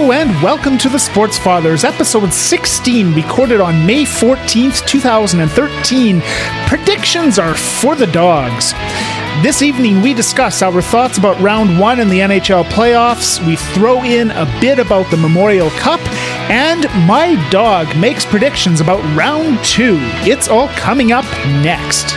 Hello and welcome to the Sports Fathers, episode 16, recorded on May 14th, 2013. Predictions are for the dogs. This evening we discuss our thoughts about round 1 in the NHL playoffs, we throw in a bit about the Memorial Cup, and my dog makes predictions about round 2. It's all coming up next.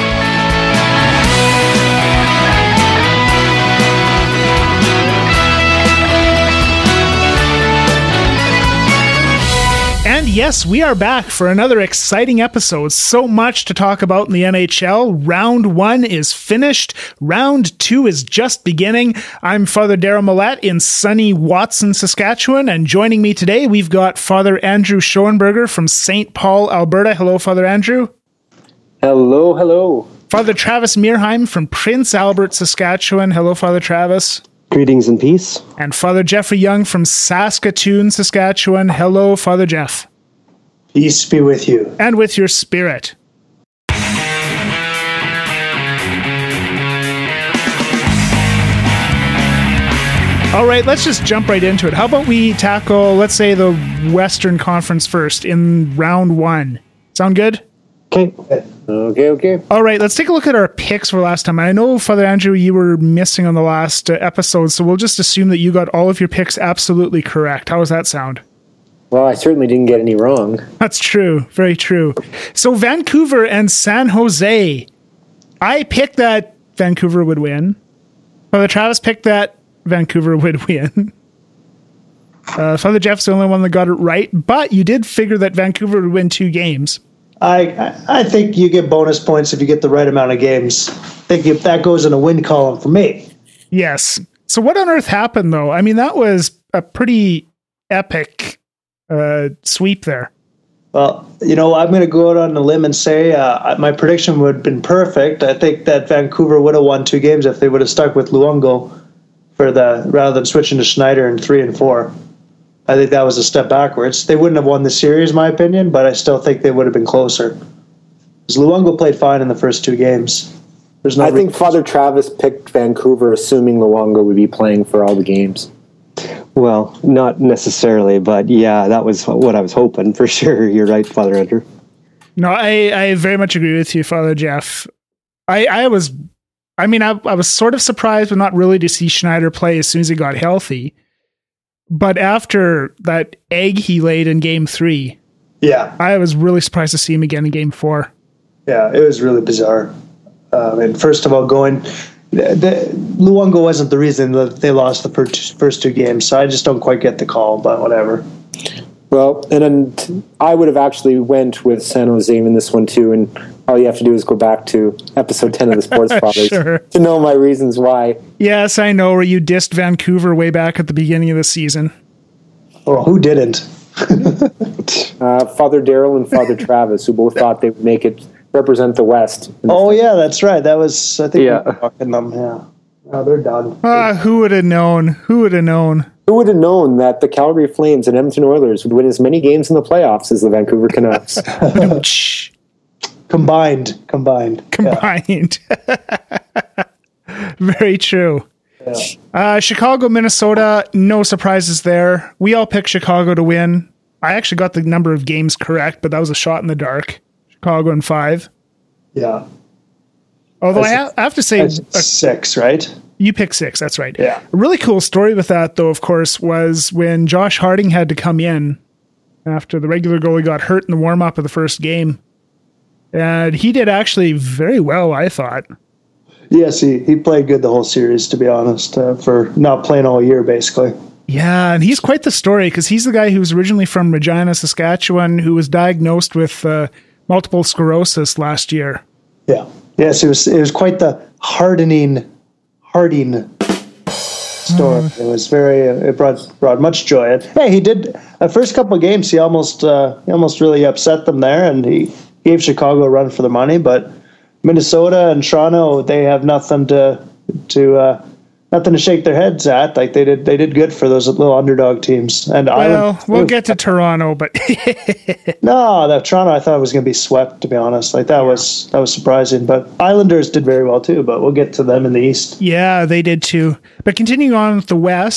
And yes, we are back for another exciting episode. So much to talk about in the NHL. Round 1 is finished. Round 2 is just beginning. I'm Father Daryl Millett in sunny Watson, Saskatchewan. And joining me today, we've got Father Andrew Schoenberger from St. Paul, Alberta. Hello, Father Andrew. Hello, hello. Father Travis Meerheim from Prince Albert, Saskatchewan. Hello, Father Travis. Greetings and peace. And Father Jeffrey Young from Saskatoon, Saskatchewan. Hello, Father Jeff. Peace be with you. And with your spirit. All right, let's just jump right into it. How about we tackle, let's say, the Western Conference first in round 1? Sound good? Okay. All right, let's take a look at our picks for last time. I know, Father Andrew, you were missing on the last episode, so we'll just assume that you got all of your picks absolutely correct. How does that sound? Well, I certainly didn't get any wrong. That's true. Very true. So Vancouver and San Jose. I picked that Vancouver would win. Father Travis picked that Vancouver would win. Father Jeff's the only one that got it right, but you did figure that Vancouver would win 2 games. I think you get bonus points if you get the right amount of games. I think if that goes in a win column for me. Yes. So what on earth happened, though? I mean, that was a pretty epic sweep there. Well, I'm going to go out on a limb and say my prediction would have been perfect. I think that Vancouver would have won 2 games if they would have stuck with Luongo rather than switching to Schneider in 3 and 4. I think that was a step backwards. They wouldn't have won the series, in my opinion, but I still think they would have been closer. Because Luongo played fine in the first 2 games. I think Father Travis picked Vancouver, assuming Luongo would be playing for all the games. Well, not necessarily, but yeah, that was what I was hoping for sure. You're right, Father Andrew. No, I very much agree with you, Father Jeff. I was sort of surprised, but not really, to see Schneider play as soon as he got healthy. But after that egg he laid in Game 3, yeah, I was really surprised to see him again in Game 4. Yeah, it was really bizarre. And first of all, Luongo wasn't the reason that they lost the first 2 games, so I just don't quite get the call, but whatever. Well, and I would have actually went with San Jose in this one too, and all you have to do is go back to episode 10 of the Sports Fathers sure. to know my reasons why. Yes, I know, where you dissed Vancouver way back at the beginning of the season. Oh, who didn't? Father Daryl and Father Travis, who both thought they would make it represent the West. Oh, yeah, that's right. That was, I think, we were talking them, yeah. Oh, they're done. Who would have known? Who would have known? Who would have known that the Calgary Flames and Edmonton Oilers would win as many games in the playoffs as the Vancouver Canucks? Combined. Yeah. Very true. Yeah. Chicago, Minnesota, no surprises there. We all picked Chicago to win. I actually got the number of games correct, but that was a shot in the dark. Chicago in 5. Yeah. Although I have to say... 6, right? You picked 6, that's right. Yeah. A really cool story with that, though, of course, was when Josh Harding had to come in after the regular goalie got hurt in the warm-up of the first game. And he did actually very well, I thought. Yes, he played good the whole series, to be honest, for not playing all year, basically. Yeah, and he's quite the story, because he's the guy who was originally from Regina, Saskatchewan, who was diagnosed with multiple sclerosis last year. Yeah. Yes, it was quite the Harding story. It was it brought much joy. And hey, he did the first couple of games. He almost really upset them there, and he gave Chicago a run for the money. But Minnesota and Toronto, they have nothing to shake their heads at. Like they did good for those little underdog teams. And we'll get to Toronto, but no, that Toronto I thought was going to be swept. To be honest, that was surprising. But Islanders did very well too. But we'll get to them in the East. Yeah, they did too. But continuing on with the West,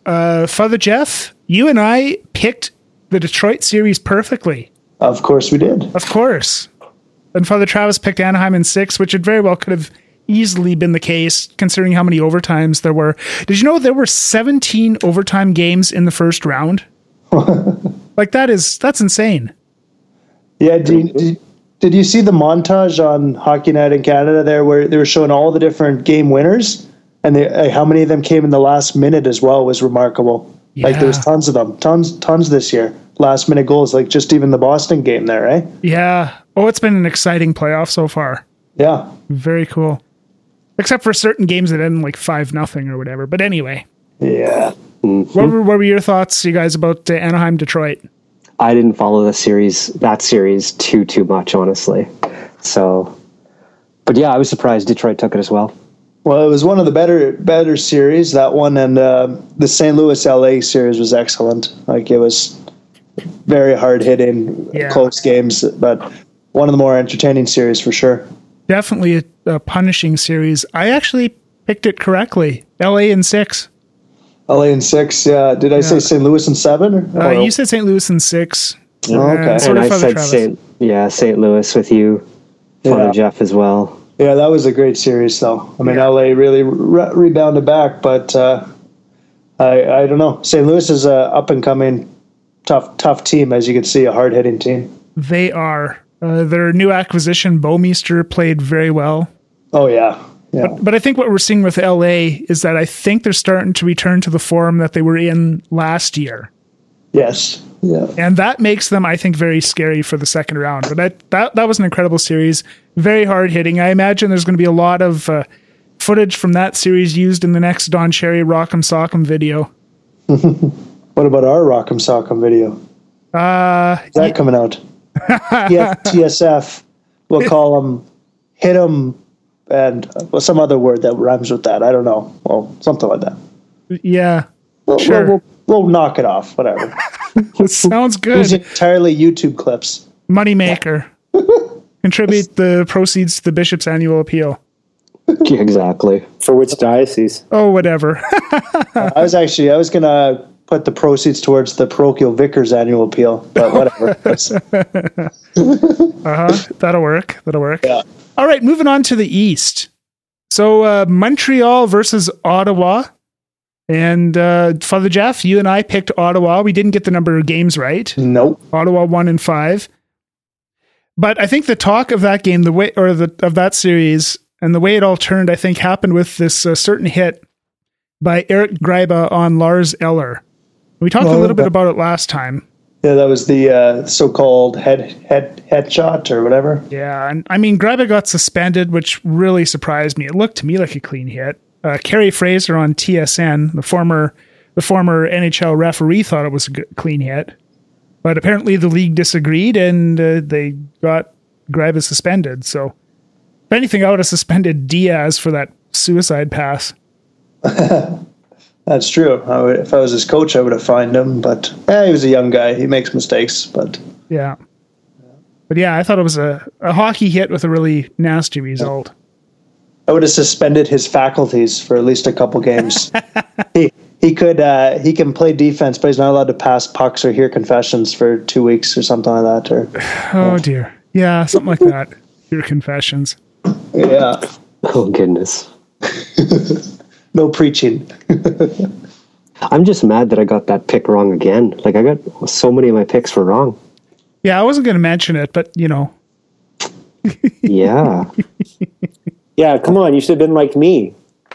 Father Jeff, you and I picked the Detroit series perfectly. Of course we did. Of course. And Father Travis picked Anaheim in 6, which it very well could have easily been the case, considering how many overtimes there were. Did you know there were 17 overtime games in the first round? Like, that's insane. Yeah, did you see the montage on Hockey Night in Canada there where they were showing all the different game winners? And how many of them came in the last minute as well was remarkable. Yeah. Like, there was tons of them. Tons this year. Last minute goals, like just even the Boston game there, right? Yeah. Oh, it's been an exciting playoff so far. Yeah. Very cool. Except for certain games that end like 5-0 or whatever. But anyway. Yeah. Mm-hmm. What were your thoughts, you guys, about Anaheim, Detroit? I didn't follow that series too much, honestly. So, but yeah, I was surprised Detroit took it as well. Well, it was one of the better series, that one, and the St. Louis LA series was excellent. Like, it was very hard hitting, close games, but one of the more entertaining series for sure. Definitely a punishing series. I actually picked it correctly. LA in 6. LA in 6. Yeah. Did I say St. Louis in 7? You said St. Louis in 6. Okay. And I said St. Louis with you, Father Jeff as well. Yeah, that was a great series, though. I mean, LA really rebounded back, but I don't know. St. Louis is a up and coming, tough team, as you can see, a hard hitting team. They are. Their new acquisition, Bouwmeester, played very well. Oh yeah. Yeah. But I think what we're seeing with LA is that I think they're starting to return to the form that they were in last year. Yes. Yeah. And that makes them, I think, very scary for the second round. But that was an incredible series. Very hard hitting. I imagine there's going to be a lot of footage from that series used in the next Don Cherry Rock'em Sock'em video. What about our Rock'em Sock'em video? Is that coming out? TSF. We'll call them hit 'em and some other word that rhymes with that. I don't know. Well, something like that. Yeah. Sure. We'll knock it off. Whatever. It sounds good. Those entirely YouTube clips. Moneymaker. Contribute the proceeds to the bishop's annual appeal. Exactly. For which diocese? Oh, whatever. I was going to put the proceeds towards the parochial vicar's annual appeal, but whatever. That'll work. Yeah. All right, moving on to the East. So Montreal versus Ottawa. And Father Jeff, you and I picked Ottawa. We didn't get the number of games right. Nope. Ottawa 1 and 5. But I think the talk of that game, of that series, and the way it all turned, I think happened with this certain hit by Eric Gryba on Lars Eller. We talked a little bit about it last time. Yeah, that was the so-called head shot or whatever. Yeah, and I mean, Gryba got suspended, which really surprised me. It looked to me like a clean hit. Kerry Fraser on TSN, the former NHL referee, thought it was a clean hit. But apparently the league disagreed, and they got Gryba suspended. So, if anything, I would have suspended Diaz for that suicide pass. That's true. If I was his coach, I would have fined him. But he was a young guy. He makes mistakes. But yeah. But yeah, I thought it was a hockey hit with a really nasty result. I would have suspended his faculties for at least a couple games. He can play defense, but he's not allowed to pass pucks or hear confessions for 2 weeks or something like that. Oh dear. Yeah, something like that. Hear confessions. Yeah. Oh goodness. No preaching. I'm just mad that I got that pick wrong again. Like, I got so many of my picks were wrong. Yeah, I wasn't going to mention it, but you know. Yeah. Yeah, come on. You should have been like me.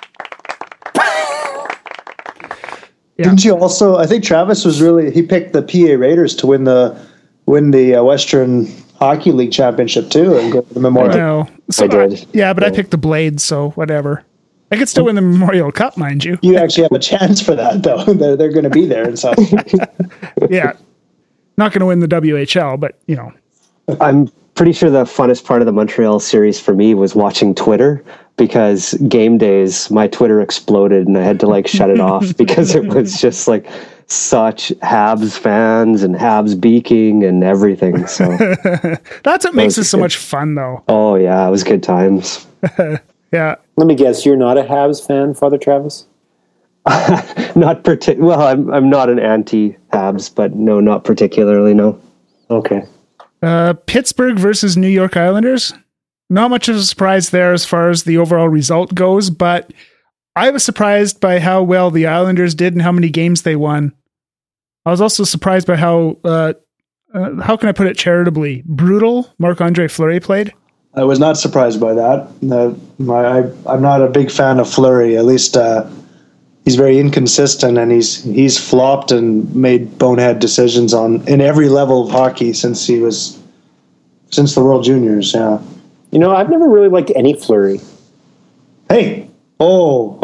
Yeah. Didn't you also? I think Travis he picked the PA Raiders to win the Western Hockey League Championship too, and go to the Memorial. Well, so I did. Yeah, but I picked the Blades, so whatever. I could still win the Memorial Cup, mind you. You actually have a chance for that, though. They're going to be there, and so Yeah, not going to win the WHL, but you know. I'm pretty sure the funnest part of the Montreal series for me was watching Twitter, because game days, my Twitter exploded and I had to shut it off because it was just such Habs fans and Habs beaking and everything. So that's what makes it so much fun, though. Oh yeah, it was good times. Yeah. Let me guess, you're not a Habs fan, Father Travis? Well, I'm not an anti-Habs, but no, not particularly. No. Okay. Pittsburgh versus New York Islanders. Not much of a surprise there as far as the overall result goes, but I was surprised by how well the Islanders did and how many games they won. I was also surprised by how can I put it charitably, brutal Marc-Andre Fleury played. I was not surprised by that. I'm not a big fan of Fleury. At least he's very inconsistent, and he's flopped and made bonehead decisions in every level of hockey since the World Juniors. Yeah. I've never really liked any Fleury. Hey. Whoa.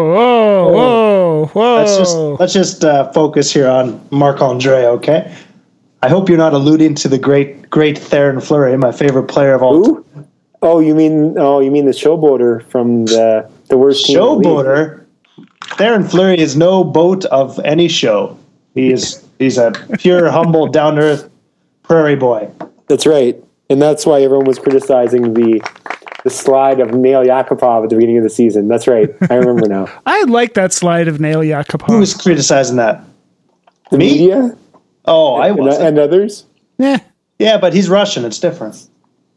Let's just focus here on Marc-Andre, okay? I hope you're not alluding to the great Theoren Fleury, my favorite player of all time. Oh, you mean the showboater from the worst team? Showboater? Theoren Fleury is no boat of any show. He's a pure, humble, down-to-earth prairie boy. That's right. And that's why everyone was criticizing the slide of Nail Yakupov at the beginning of the season. That's right. I remember now. I like that slide of Nail Yakupov. Who was criticizing that? The media? Oh, I was. And others? Yeah. Yeah, but he's Russian. It's different.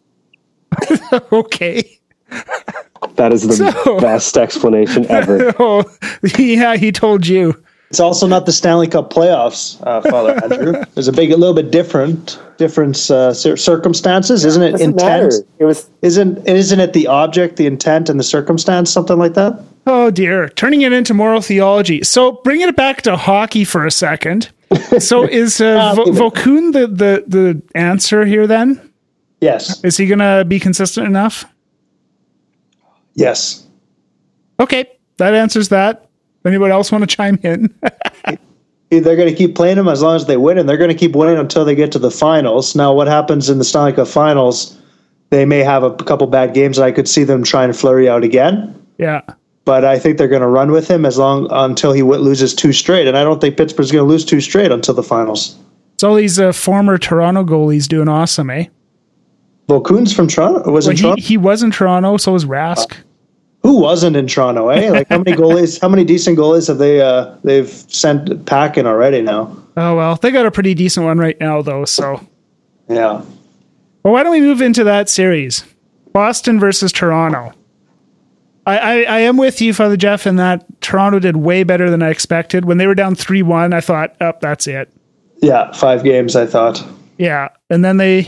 Okay. That is the best explanation ever. Oh, yeah, he told you. It's also not the Stanley Cup playoffs, Father Andrew. There's a little bit different circumstances, isn't it? Intent. Isn't it the object, the intent, and the circumstance, something like that? Oh dear, turning it into moral theology. So bringing it back to hockey for a second. So is Vokoun the answer here then? Yes. Is he going to be consistent enough? Yes. Okay, that answers that. Anybody else want to chime in? They're going to keep playing him as long as they win, and they're going to keep winning until they get to the finals. Now, what happens in the Stanley Cup finals, they may have a couple bad games, and I could see them trying to Fleury out again. Yeah. But I think they're going to run with him until he loses 2 straight, and I don't think Pittsburgh's going to lose 2 straight until the finals. So all these former Toronto goalies doing awesome, eh? Vokoun's from Toronto. Toronto? He was in Toronto, so was Rask. Who wasn't in Toronto, eh? Like how many decent goalies have they've sent packing already now? Oh well, they got a pretty decent one right now though, so. Yeah. Well, why don't we move into that series? Boston versus Toronto. I am with you, Father Jeff, in that Toronto did way better than I expected. When they were down 3-1, I thought, that's it. Yeah, 5 games, I thought. Yeah, and then they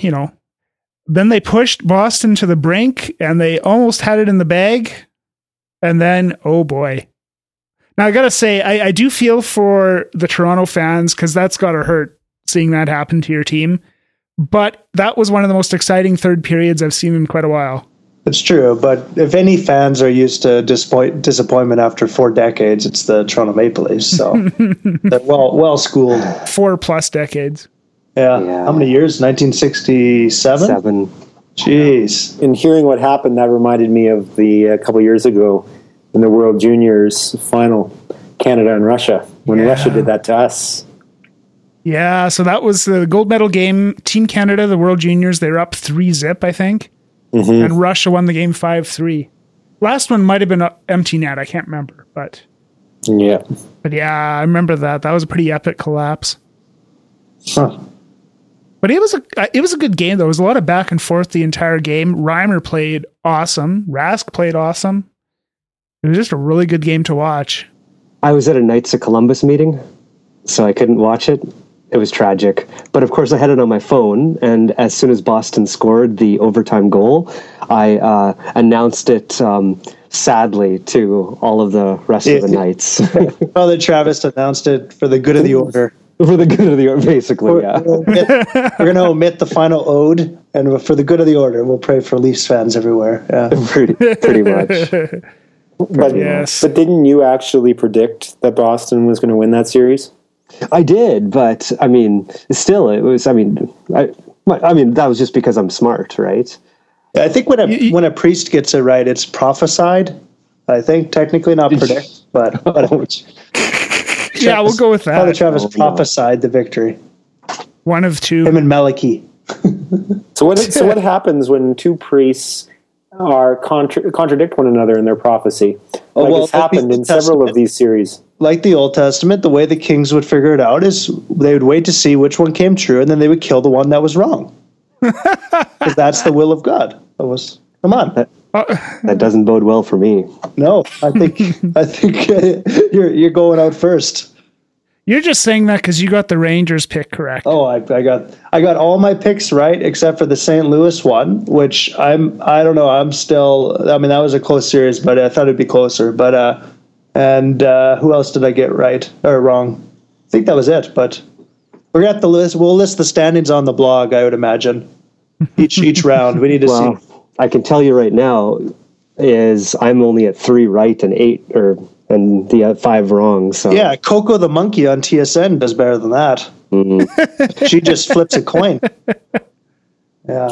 pushed Boston to the brink, and they almost had it in the bag. And then, oh boy. Now, I got to say, I do feel for the Toronto fans because that's got to hurt seeing that happen to your team. But that was one of the most exciting third periods I've seen in quite a while. It's true. But if any fans are used to disappointment after 4 decades, it's the Toronto Maple Leafs. So they're well schooled. 4+ decades. Yeah. How many years? 1967? 7. Jeez. And hearing what happened, that reminded me of a couple years ago in the World Juniors final, Canada and Russia, when Russia did that to us. Yeah, so that was the gold medal game. Team Canada, the World Juniors, they were up 3-0, I think. Mm-hmm. And Russia won the game 5-3. Last one might have been empty net. I can't remember. But yeah, I remember that. That was a pretty epic collapse. Huh. But it was a good game, though. It was a lot of back and forth the entire game. Reimer played awesome. Rask played awesome. It was just a really good game to watch. I was at a Knights of Columbus meeting, so I couldn't watch it. It was tragic. But of course, I had it on my phone, and as soon as Boston scored the overtime goal, I announced it sadly to all of the rest of the Knights. Father Travis announced it for the good of the order. For the good of the order, basically, yeah. We're going to omit the final ode, and for the good of the order, we'll pray for Leafs fans everywhere. Yeah. pretty much. But didn't you actually predict that Boston was going to win that series? I did, but I mean, still, it was. I mean, that was just because I'm smart, right? I think when a priest gets it right, it's prophesied. I think technically not predict, but yeah, we'll go with that. Father Travis prophesied the victory. One of two. Him and Meliki. So what happens when 2 priests are contradict one another in their prophecy. Oh, It's happened in several of these series. Like the Old Testament, the way the kings would figure it out is they would wait to see which one came true, and then they would kill the one that was wrong. Because that's the will of God. Come on. That doesn't bode well for me. No, I think you're going out first. You're just saying that because you got the Rangers pick correct. Oh, I got all my picks right except for the St. Louis one, which I don't know. That was a close series, but I thought it'd be closer. But who else did I get right or wrong? I think that was it. But we're at the list. We'll list the standings on the blog, I would imagine. Each round, we need to see. I can tell you right now is I'm only at 3 right and 8 and the 5 wrong. So yeah, Coco the monkey on TSN does better than that. Mm-hmm. She just flips a coin. Yeah.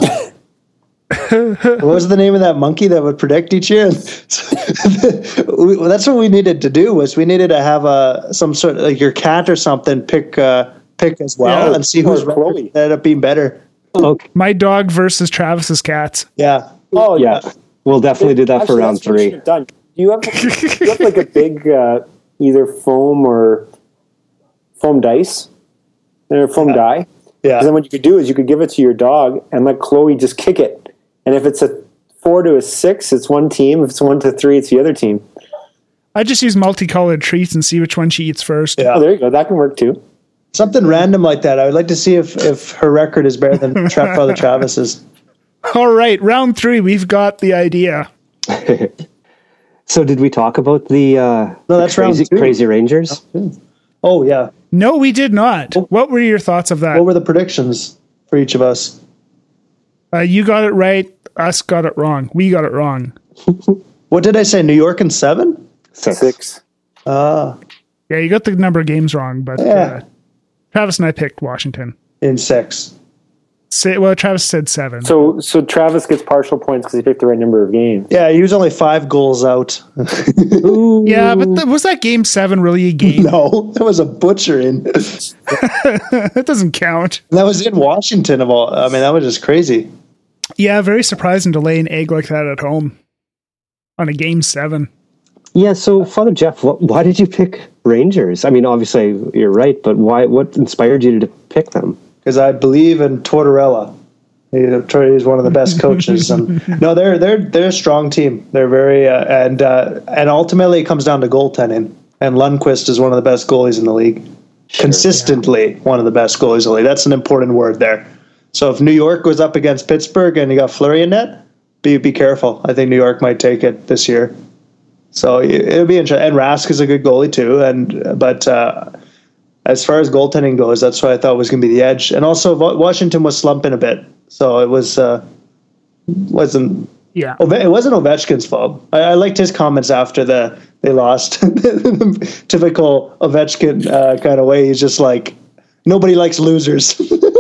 What was the name of that monkey that would predict each year? That's what we needed to do. We needed to have some sort of like your cat or something pick as well and see who's ended up being better. Okay. My dog versus Travis's cats. Yeah. Oh yeah. We'll definitely do that for round 3. Done. Do you have like a big either foam or foam dice or foam die? Yeah. And then what you could do is you could give it to your dog and let Chloe just kick it. And if it's a 4 to a 6, it's one team. If it's 1 to 3, it's the other team. I just use multicolored treats and see which one she eats first. Yeah. Oh, there you go. That can work too. Something random like that. I would like to see if her record is better than Father Travis's. All right, round 3. We've got the idea. So did we talk about the that's round 2. Crazy Rangers? Oh yeah. No, we did not. What were your thoughts of that? What were the predictions for each of us? You got it right. Us got it wrong. We got it wrong. What did I say? New York in 7? 6. Yeah, you got the number of games wrong, but Travis and I picked Washington. In 6. Travis said 7. So Travis gets partial points because he picked the right number of games. Yeah, he was only 5 goals out. Yeah, but was that game 7 really a game? No, that was a butchering. That doesn't count. And that was in Washington of all. I mean, that was just crazy. Yeah, very surprising to lay an egg like that at home on a game 7. Yeah, so Father Jeff, why did you pick Rangers? I mean, obviously you're right, but why? What inspired you to pick them? Because I believe in Tortorella. He's one of the best coaches. And no, they're a strong team. They're very and ultimately it comes down to goaltending. And Lundqvist is one of the best goalies in the league. Sure, consistently one of the best goalies in the league. That's an important word there. So if New York goes up against Pittsburgh and you got Fleury in net, be careful. I think New York might take it this year. So it'll be interesting. And Rask is a good goalie too. But as far as goaltending goes, that's what I thought was going to be the edge. And also Washington was slumping a bit, so it wasn't. Yeah, it wasn't Ovechkin's fault. I liked his comments after they lost. Typical Ovechkin kind of way. He's just like, nobody likes losers.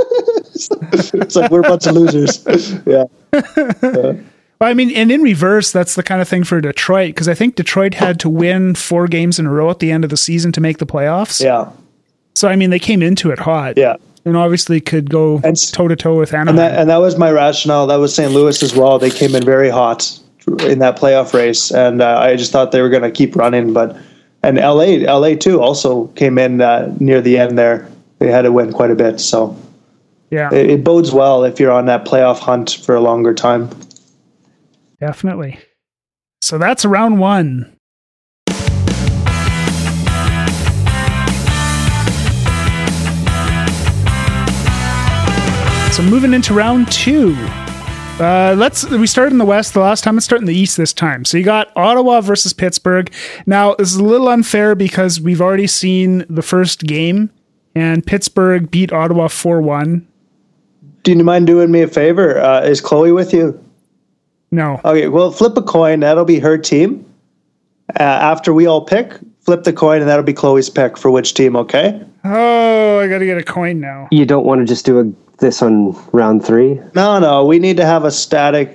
It's like, we're a bunch of losers. Yeah. Well, I mean, and in reverse, that's the kind of thing for Detroit, because I think Detroit had to win 4 games in a row at the end of the season to make the playoffs. Yeah. So, I mean, they came into it hot. Yeah. And obviously could go toe-to-toe with Anaheim. And that was my rationale. That was St. Louis as well. They came in very hot in that playoff race, and I just thought they were going to keep running. And LA too also came in near the end there. They had to win quite a bit. So yeah, it bodes well if you're on that playoff hunt for a longer time. Definitely. So that's round 1. So moving into round 2. We started in the West the last time. Let's start in the East this time. So you got Ottawa versus Pittsburgh. Now, this is a little unfair because we've already seen the first game, and Pittsburgh beat Ottawa 4-1. Do you mind doing me a favor? Is Chloe with you? No. Okay, well, flip a coin. That'll be her team. After we all pick, flip the coin, and that'll be Chloe's pick for which team, okay? Oh, I got to get a coin now. You don't want to just do this on round 3? No. We need to have a static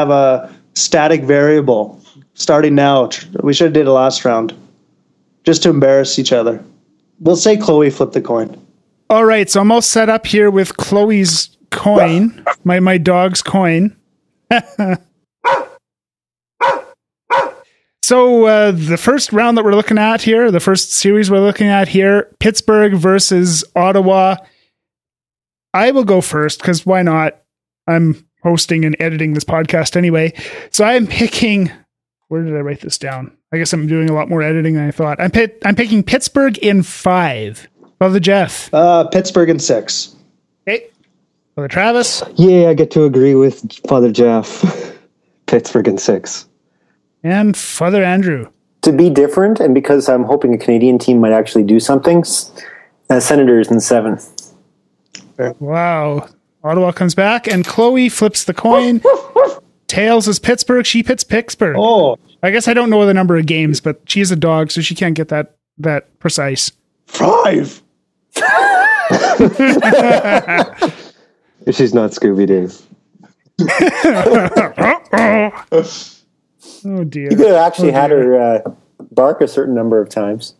variable starting now. We should have did it last round, just to embarrass each other. We'll say Chloe flipped the coin. All right, so I'm all set up here with Chloe's coin, my dog's coin. So the first round that we're looking at here, the first series we're looking at here, Pittsburgh versus Ottawa. I will go first because why not? I'm hosting and editing this podcast anyway. So I'm picking, where did I write this down? I guess I'm doing a lot more editing than I thought. I'm picking Pittsburgh in 5. Father Jeff. Pittsburgh in 6. Okay. Father Travis. Yeah, I get to agree with Father Jeff. Pittsburgh in 6. And Father Andrew. To be different, and because I'm hoping a Canadian team might actually do something, Senators in 7. Wow. Ottawa comes back, and Chloe flips the coin. Tails is Pittsburgh. She picks Pittsburgh. Oh. I guess I don't know the number of games, but she's a dog, so she can't get that precise. 5. She's not Scooby-Doo. Oh, dear. You could have actually had her bark a certain number of times.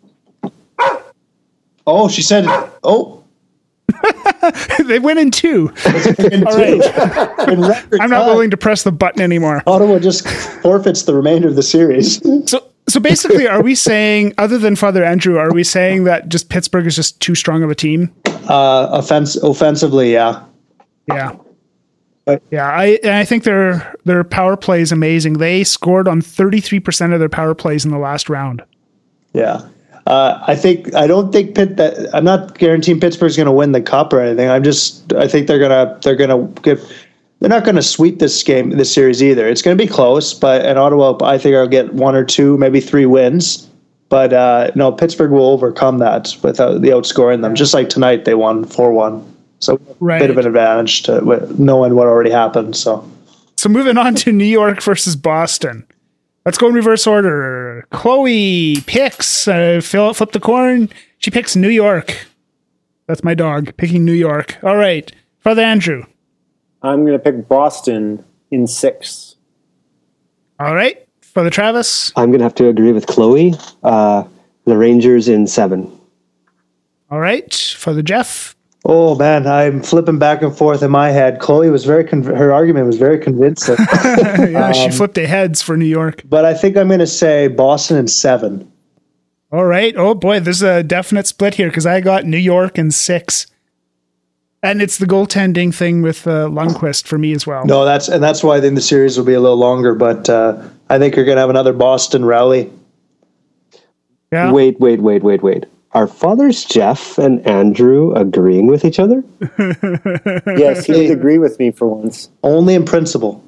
Oh, she said, oh. They went in 2. All right. I'm not willing to press the button anymore. Ottawa just forfeits the remainder of the series. So basically, are we saying, other than Father Andrew, are we saying that just Pittsburgh is just too strong of a team? Offensively, yeah. Yeah. Yeah, I think their power play is amazing. They scored on 33% of their power plays in the last round. Yeah. I'm not guaranteeing Pittsburgh's going to win the cup or anything. I think they're not going to sweep this series either. It's going to be close, and Ottawa, I think, will get 1 or 2, maybe 3 wins. But no, Pittsburgh will overcome that without the outscoring them. Just like tonight, they won 4-1. So a bit of an advantage to knowing what already happened. So moving on to New York versus Boston. Let's go in reverse order. Chloe picks, flip the coin. She picks New York. That's my dog, picking New York. All right. Father Andrew. I'm going to pick Boston in 6. All right. Father Travis. I'm going to have to agree with Chloe. The Rangers in 7. All right. Father Jeff. Oh man, I'm flipping back and forth in my head. Chloe was her argument was very convincing. Yeah, she flipped the heads for New York. But I think I'm going to say Boston in 7. All right. Oh boy, there's a definite split here because I got New York in 6. And it's the goaltending thing with Lundqvist for me as well. No, that's why I think the series will be a little longer. But I think you're going to have another Boston rally. Yeah. Wait. Are Fathers Jeff and Andrew agreeing with each other? Yes, he would agree with me for once. Only in principle.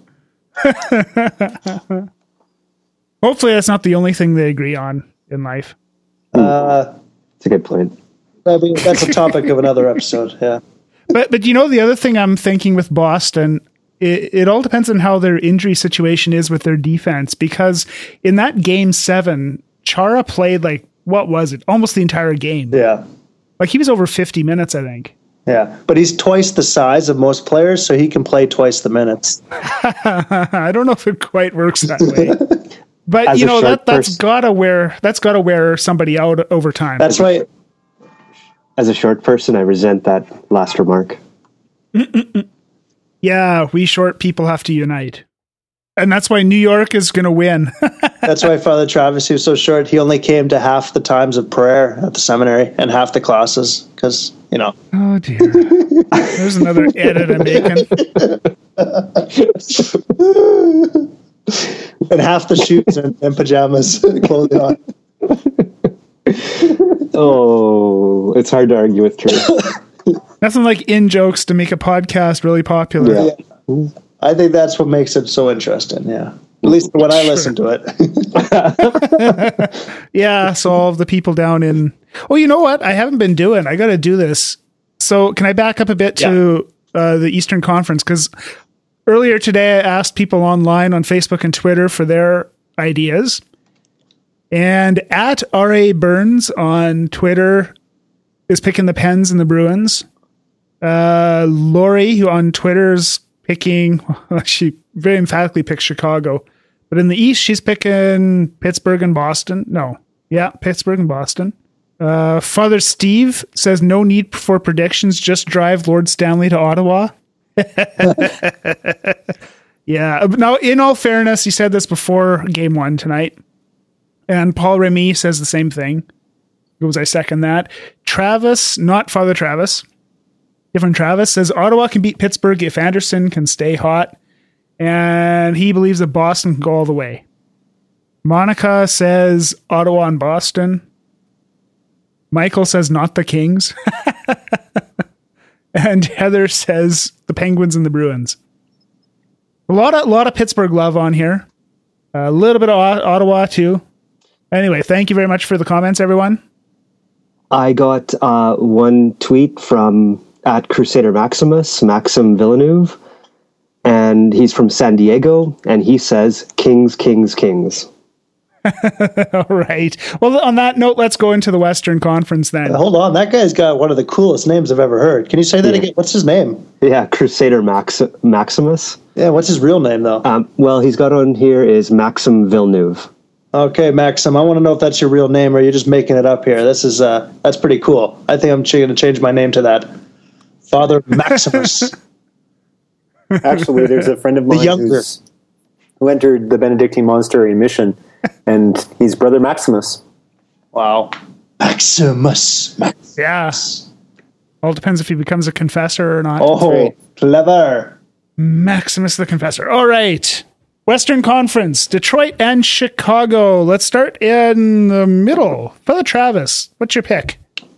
Hopefully that's not the only thing they agree on in life. It's a good point. That's a topic of another episode, yeah. But the other thing I'm thinking with Boston, it all depends on how their injury situation is with their defense, because in that game 7, Chara played what was it? Almost the entire game. Yeah. He was over 50 minutes, I think. Yeah, but he's twice the size of most players, so he can play twice the minutes. I don't know if it quite works that way. But that's gotta wear somebody out over time. That's right. As a short person, I resent that last remark. Yeah, we short people have to unite. And that's why New York is going to win. That's why Father Travis, he was so short, he only came to half the times of prayer at the seminary and half the classes because, Oh, dear. There's another edit I'm making. And half the shoes and pajamas clothing on. Oh, it's hard to argue with truth. Nothing like in-jokes to make a podcast really popular. Yeah. I think that's what makes it so interesting, yeah. At least when I listen to it. Yeah, so all of the people down in... Oh, you know what? I haven't been doing. I got to do this. So can I back up a bit to the Eastern Conference? Because earlier today, I asked people online on Facebook and Twitter for their ideas. And at R.A. Burns on Twitter is picking the Pens and the Bruins. Lori, who on Twitter's picking, she very emphatically picked Chicago. But in the East, she's picking Pittsburgh and Boston. No. Yeah, Pittsburgh and Boston. Father Steve says no need for predictions, just drive Lord Stanley to Ottawa. Yeah. Now, in all fairness, he said this before game 1 tonight. And Paul Remy says the same thing. Goes, I second that. Travis, not Father Travis, different Travis, says Ottawa can beat Pittsburgh if Anderson can stay hot. And he believes that Boston can go all the way. Monica says Ottawa and Boston. Michael says not the Kings. And Heather says the Penguins and the Bruins. A lot of Pittsburgh love on here. A little bit of Ottawa too. Anyway, thank you very much for the comments, everyone. I got one tweet from at Crusader Maximus, Maxim Villeneuve, and he's from San Diego, and he says, Kings, Kings, Kings. All right. Well, on that note, let's go into the Western Conference then. Hold on. That guy's got one of the coolest names I've ever heard. Can you say that again? What's his name? Yeah, Crusader Maximus. Yeah, what's his real name, though? Well, he's got on here is Maxim Villeneuve. Okay, Maxim, I want to know if that's your real name or you're just making it up here. This is that's pretty cool. I think I'm going to change my name to that. Father Maximus. Actually, there's a friend of mine who entered the Benedictine Monastery mission, and he's Brother Maximus. Wow. Maximus. Yeah. All depends if he becomes a confessor or not. Oh, right. Clever. Maximus the Confessor. All right. Western Conference, Detroit and Chicago. Let's start in the middle. Father Travis, what's your pick?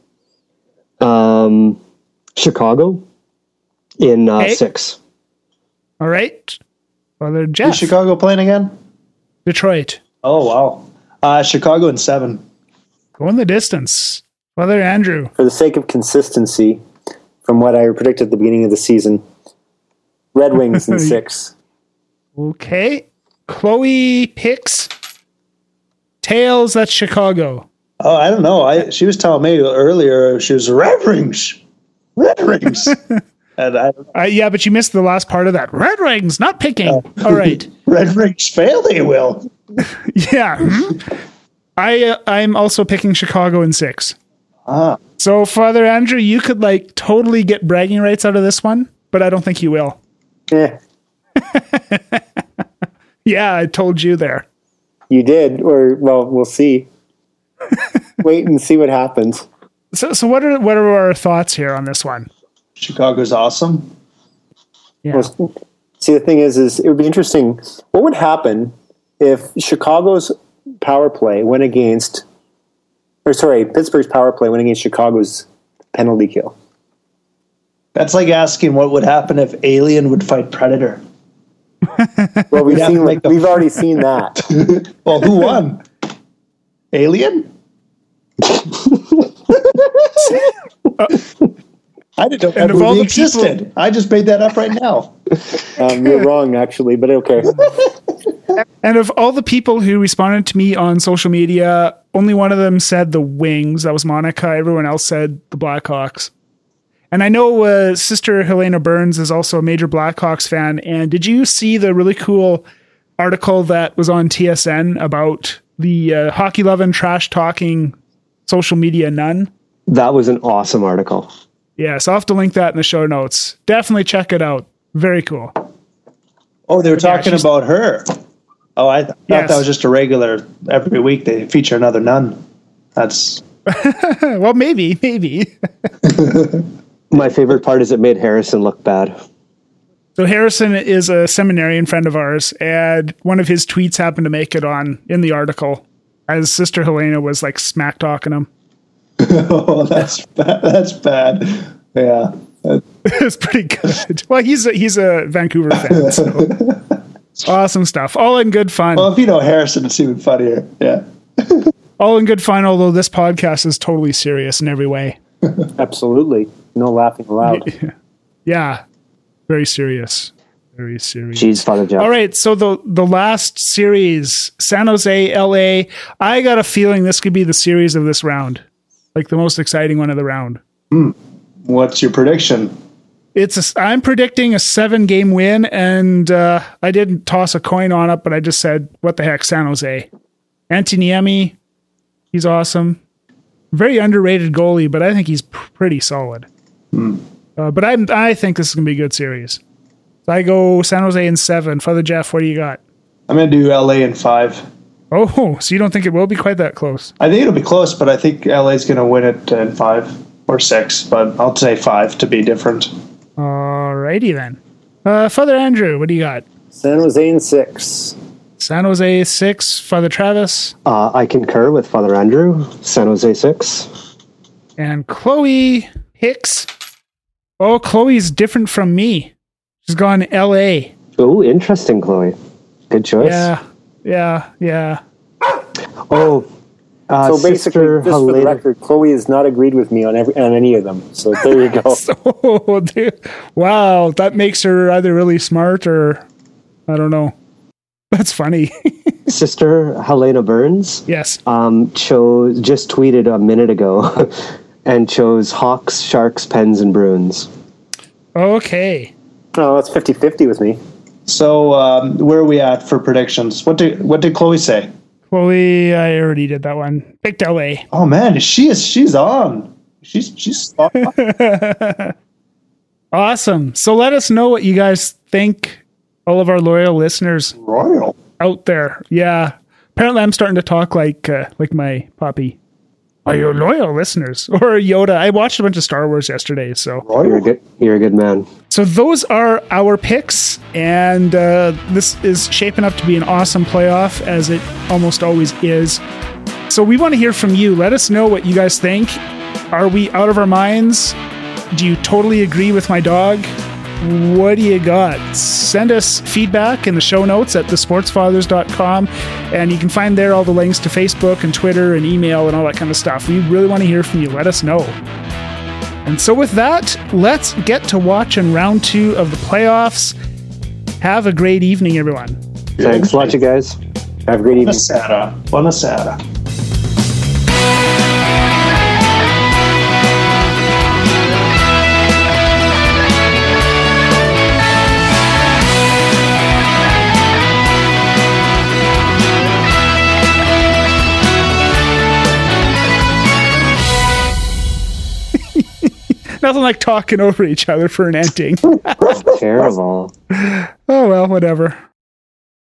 Chicago in 6. All right. Father Jeff. Is Chicago playing again? Detroit. Oh, wow. Chicago in 7. Going the distance. Father Andrew. For the sake of consistency, from what I predicted at the beginning of the season, Red Wings in 6. Okay. Chloe picks Tails, that's Chicago. Oh, I don't know. She was telling me earlier she was Red Wings. Red Wings. And yeah, but you missed the last part of that. Red Wings, not picking. All right. Red Wings fail, they will. Yeah. I'm also picking Chicago in 6. So, Father Andrew, you could totally get bragging rights out of this one, but I don't think you will. Yeah. Yeah, I told you there. You did, or well, we'll see. Wait and see what happens. So what are our thoughts here on this one? Chicago's awesome. Yeah. Well, see, the thing is it would be interesting. What would happen if Chicago's power play went against, Pittsburgh's power play went against Chicago's penalty kill? That's like asking what would happen if Alien would fight Predator. Well, we've already seen that. Well, who won? Alien? I didn't know that movie existed. I just made that up right now. You're wrong, actually, but okay. And of all the people who responded to me on social media, only one of them said the Wings. That was Monica. Everyone else said the Blackhawks. And I know Sister Helena Burns is also a major Blackhawks fan. And did you see the really cool article that was on TSN about the hockey loving, trash talking social media nun? That was an awesome article. Yeah, so I'll have to link that in the show notes. Definitely check it out. Very cool. Oh, they were talking about her. Oh, I thought that was just a regular, every week they feature another nun. That's... Well, maybe. My favorite part is it made Harrison look bad. So Harrison is a seminarian friend of ours, and one of his tweets happened to make it in the article as Sister Helena was smack talking him. Oh, that's bad. That's bad. Yeah. It's pretty good. Well, he's a Vancouver fan, so awesome stuff. All in good fun. Well, if you know Harrison, it's even funnier. Yeah. All in good fun, although this podcast is totally serious in every way. Absolutely. No laughing allowed. Yeah. Very serious. Very serious. Jeez, Father Jeff. All right, so the last series, San Jose, LA, I got a feeling this could be the series of this round. The most exciting one of the round. What's your prediction? I'm predicting a 7-game win, and I didn't toss a coin on it, but I just said, what the heck, San Jose. Antoniemi, he's awesome. Very underrated goalie, but I think he's pretty solid. But I think this is going to be a good series. So I go San Jose in 7. Father Jeff, what do you got? I'm going to do LA in 5. Oh, so you don't think it will be quite that close? I think it'll be close, but I think LA's going to win it in 5 or 6. But I'll say 5 to be different. Alrighty then. Father Andrew, what do you got? San Jose in 6. San Jose 6. Father Travis. I concur with Father Andrew. San Jose 6. And Chloe Hicks. Oh, Chloe's different from me. She's gone LA. Oh, interesting, Chloe. Good choice. Yeah. Oh, So basically, just for the record, Chloe has not agreed with me on any of them. So there you go. So, dude, wow, that makes her either really smart or I don't know. That's funny. Sister Helena Burns. Yes. Just tweeted a minute ago and chose Hawks, Sharks, Pens, and Bruins. Okay. Oh, that's 50-50 with me. So where are we at for predictions? What did Chloe say? Chloe, I already did that one. Picked LA. Oh man, she's on. She's spot on. Awesome. So let us know what you guys think, all of our loyal listeners Royal out there. Yeah. Apparently I'm starting to talk like my puppy. Are you loyal listeners? Or Yoda. I watched a bunch of Star Wars yesterday, so You're a good man. So those are our picks, and this is shaping up to be an awesome playoff, as it almost always is. So we want to hear from you. Let us know what you guys think. Are we out of our minds? Do you totally agree with my dog? What do you got? Send us feedback in the show notes at thesportsfathers.com, and you can find there all the links to Facebook and Twitter and email and all that kind of stuff. We really want to hear from you. Let us know. And so with that, let's get to watching round 2 of the playoffs. Have a great evening, everyone. Thanks a lot, you guys. Have a great evening. Buonasera. Nothing like talking over each other for an ending. Terrible. Oh, well, whatever.